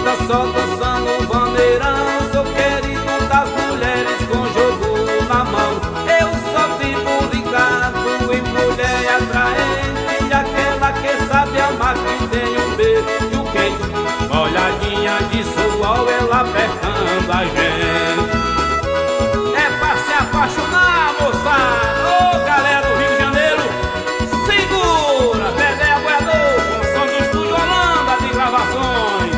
só dançando um bandeirão. Sou querido das mulheres com jogo na mão. Eu só vivo ligado em mulher atraente, aquela que sabe amar, que tem um beijo quente, molhadinha de suor, ela apertando a gente. É pra se apaixonar, moçada! Ô, galera do Rio de Janeiro, segura! Dedé Aboiador, com som do Estúdio Holanda de gravações.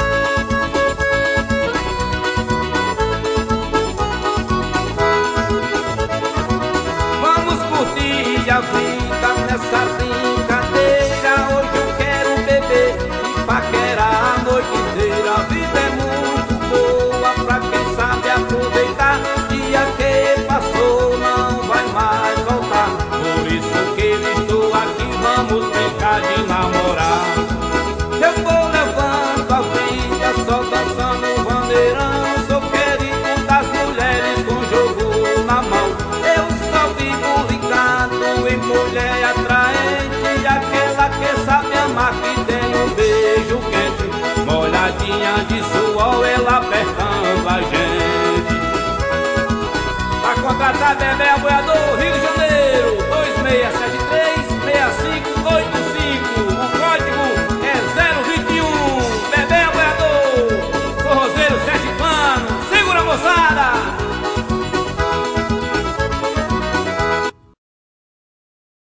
Vamos curtir a vida nessa brincadeira. Hoje eu quero beber e paquerar a noite inteira. A vida é muito boa pra quem sabe aproveitar. Dia que passou não vai mais voltar. Por isso que eu estou aqui, vamos brincar de namorar. Eu vou levando a vida só dançando um bandeirão. Sou querido das mulheres com jogo na mão. Eu só vivo ligado em mulher atraente, aquela que sabe amar, que tem um beijo quente, molhadinha de suor, ela apertando a gente. Pra contratar Dedé Aboiador, Rio de Janeiro, 267